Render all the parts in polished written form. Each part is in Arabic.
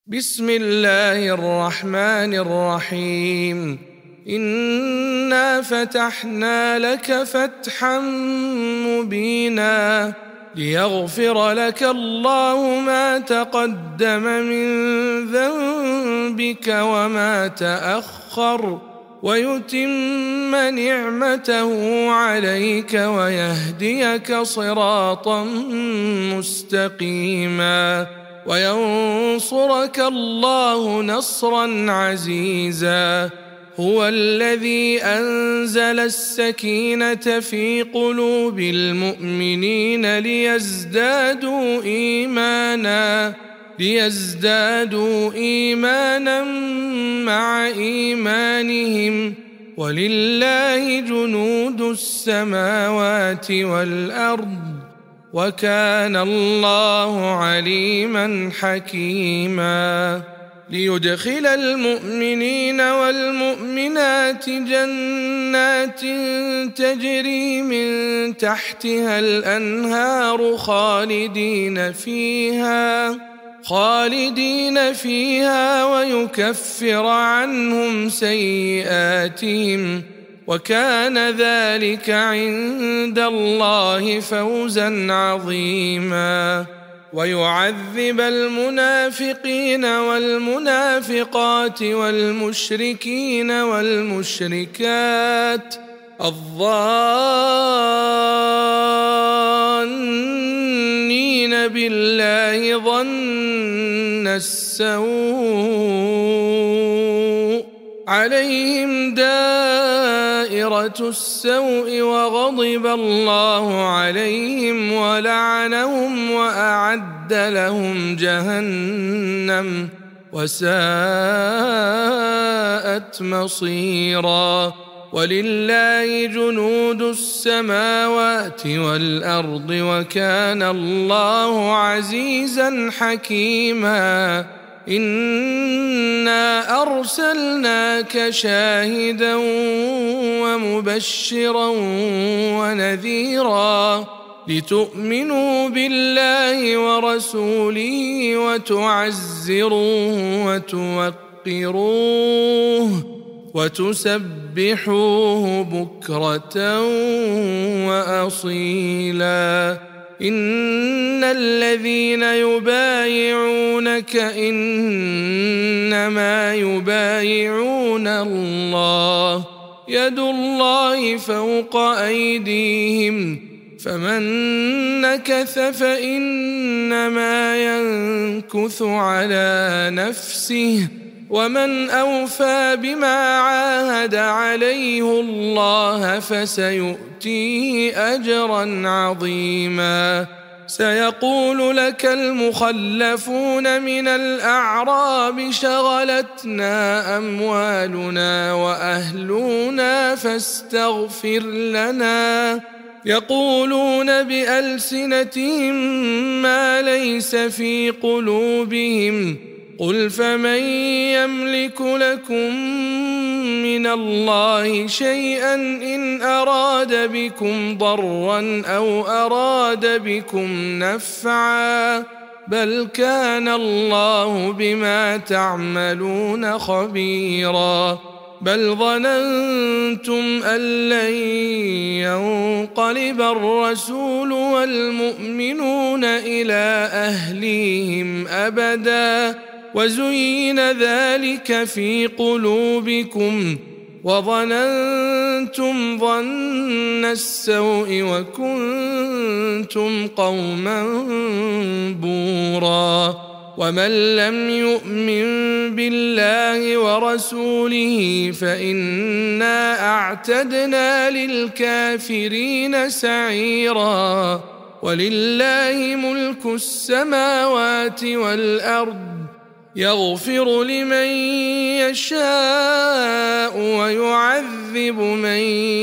بسم الله الرحمن الرحيم. إنا فتحنا لك فتحا مبينا ليغفر لك الله ما تقدم من ذنبك وما تأخر ويتم نعمته عليك ويهديك صراطا مستقيما وينصرك الله نصرا عزيزا. هو الذي أنزل السكينة في قلوب المؤمنين ليزدادوا إيمانا مع إيمانهم ولله جنود السماوات والأرض وكان الله عليما حكيما. ليدخل المؤمنين والمؤمنات جنات تجري من تحتها الأنهار خالدين فيها ويكفر عنهم سيئاتهم وكان ذلك عند الله فوزا عظيما. ويعذب المنافقين والمنافقات والمشركين والمشركات الظانين بالله ظن السوء عليهم دائرة السوء وغضب الله عليهم ولعنهم وأعد لهم جهنم وساءت مصيرا. ولله جنود السماوات والأرض وكان الله عزيزا حكيما. إنا أرسلناك شاهدا ومبشرا ونذيرا لتؤمنوا بالله ورسوله وتعزروه وتوقروه وتسبحوه بكرة وأصيلا. إن الذين يبايعونك إنما يبايعون الله يد الله فوق أيديهم فمن نكث فإنما ينكث على نفسه ومن أوفى بما عاهد عليه الله فسيؤتيه أجرا عظيما. سيقول لك المخلفون من الأعراب شغلتنا أموالنا وأهلنا فاستغفر لنا يقولون بألسنتهم ما ليس في قلوبهم قل فمن يملك لكم من الله شيئا إن أراد بكم ضرا أو أراد بكم نفعا بل كان الله بما تعملون خبيرا. بل ظننتم أن لن ينقلب الرسول والمؤمنون إلى أهليهم أبدا وزين ذلك في قلوبكم وظننتم ظن السوء وكنتم قوما بورا. ومن لم يؤمن بالله ورسوله فإنا أعتدنا للكافرين سعيرا. ولله ملك السماوات والأرض يغفر لمن يشاء ويعذب من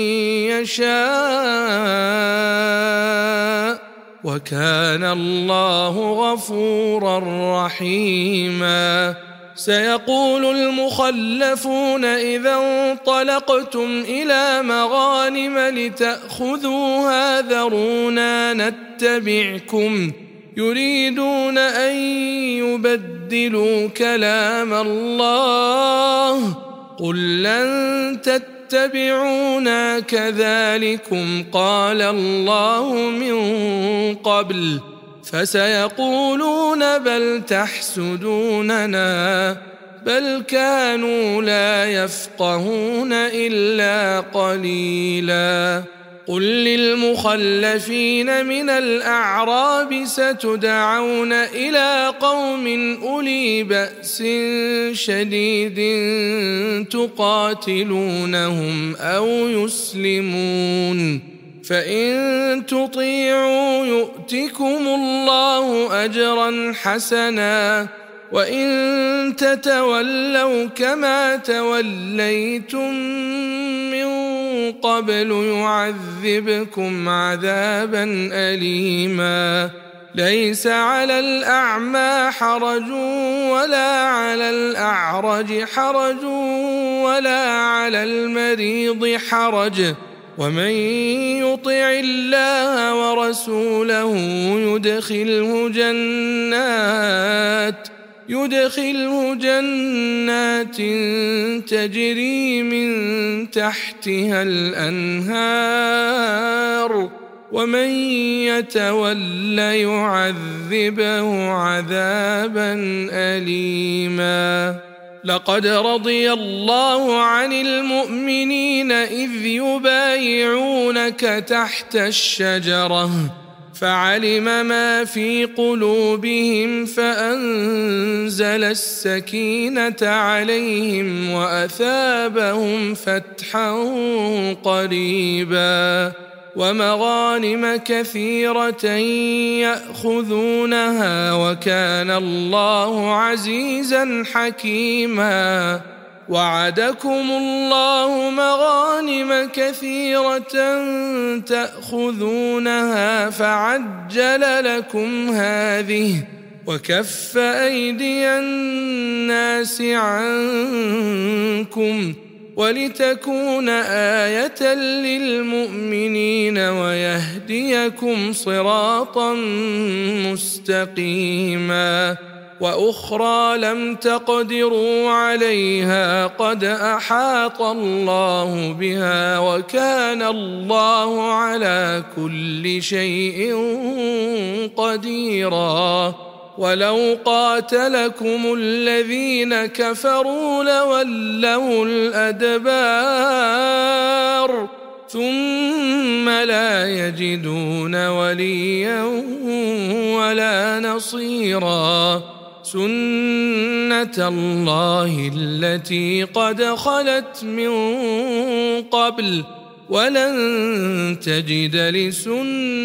يشاء وكان الله غفورا رحيما. سيقول المخلفون إذا انطلقتم إلى مغانم لتأخذوها ذرونا نتبعكم يريدون أن يبدلوا كلام الله قل لن تتبعونا كذلكم قال الله من قبل فسيقولون بل تحسدوننا بل كانوا لا يفقهون إلا قليلا قل للمخلفين من الأعراب ستدعون إلى قوم أولي بأس شديد تقاتلونهم أو يسلمون فإن تطيعوا يؤتكم الله أجرا حسنا وإن تتولوا كما توليتم من قبل يعذبكم عذابا أليما ليس على الأعمى حرج ولا على الأعرج حرج ولا على المريض حرج ومن يطع الله ورسوله يدخله جنات تجري من تحتها الأنهار ومن يتول يعذبه عذابا أليما لقد رضي الله عن المؤمنين إذ يبايعونك تحت الشجرة فعلم ما في قلوبهم فأنزل السكينة عليهم وأثابهم فتحا قريبا ومغانم كثيرة يأخذونها وكان الله عزيزا حكيما وعدكم الله مغانم كثيرة تأخذونها فعجل لكم هذه وكف أيدي الناس عنكم ولتكون آية للمؤمنين ويهديكم صراطا مستقيما وأخرى لم تقدروا عليها قد أحاط الله بها وكان الله على كل شيء قديرا ولو قاتلكم الذين كفروا لولوا الأدبار ثم لا يجدون وليا ولا نصيرا سنة الله التي قد خلت من قبل ولن تجد لسنة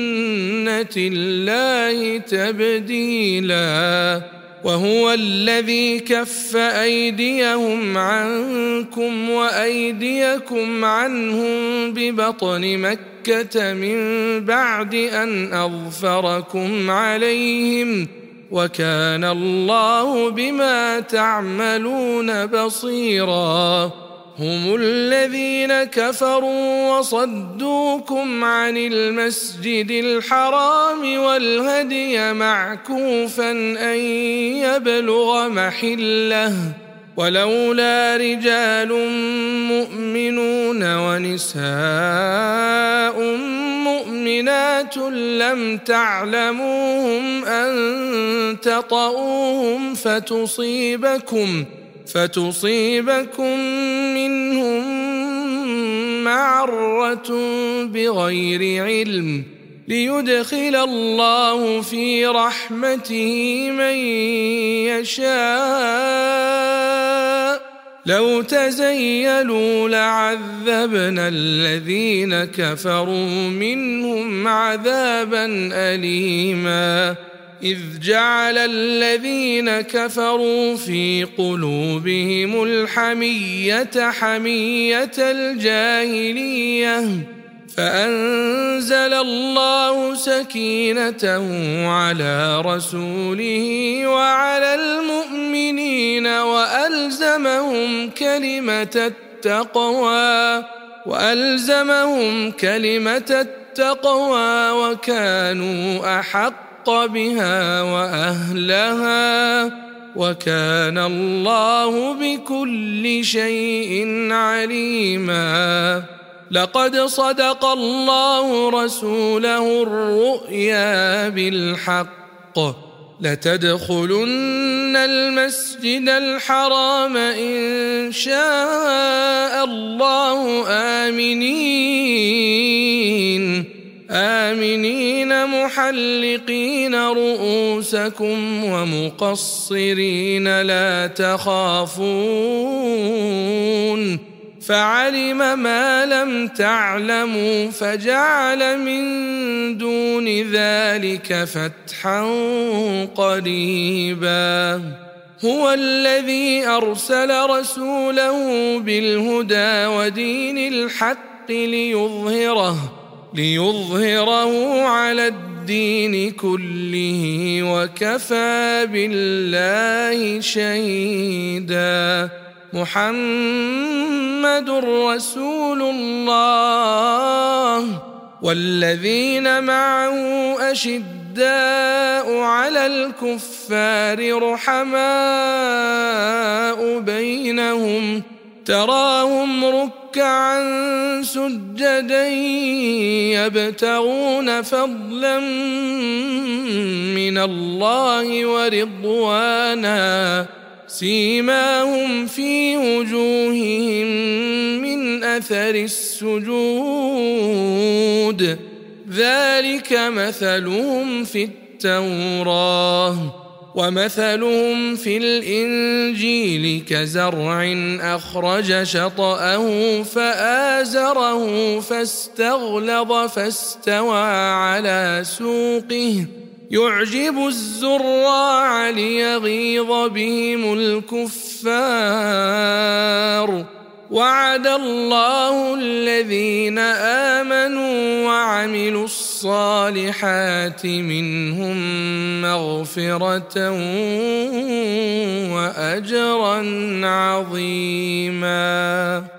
الله تبديلا وهو الذي كف أيديهم عنكم وأيديكم عنهم ببطن مكة من بعد أن أظفركم عليهم وكان الله بما تعملون بصيرا هم الذين كفروا وصدوكم عن المسجد الحرام والهدي معكوفا أن يبلغ محله ولولا رجال مؤمنون ونساء مؤمنات لم تعلموهم أن تطؤوهم فتصيبكم منهم معرة بغير علم ليدخل الله في رحمته من يشاء لو تزيلوا لعذبنا الذين كفروا منهم عذابا أليما إذ جعل الذين كفروا في قلوبهم الحمية حمية الجاهلية فأنزل الله سكينته على رسوله وعلى المؤمنين وألزمهم كلمة التقوى وكانوا أحق بها وأهلها وكان الله بكل شيء عليما. لقد صدق الله رسوله الرؤيا بالحق لتدخلن المسجد الحرام إن شاء الله آمنين محلقين رؤوسكم ومقصرين لا تخافون فعلم ما لم تعلموا فجعل من دون ذلك فتحا قريبا. هو الذي أرسل رسوله بالهدى ودين الحق ليظهره على الدين كله وكفى بالله شهيدا. محمد رسول الله والذين معه أشداء على الكفار رحماء بينهم تراهم ركعا سجدا يبتغون فضلا من الله ورضوانا سيماهم في وجوههم من أثر السجود ذلك مثلهم في التوراة ومثلهم في الإنجيل كزرع أخرج شطأه فآزره فاستغلظ فاستوى على سوقه يعجب الزراع ليغيظ بهم الكفار. وعد الله الذين آمنوا وعملوا الصالحات منهم مغفرة وأجرا عظيما.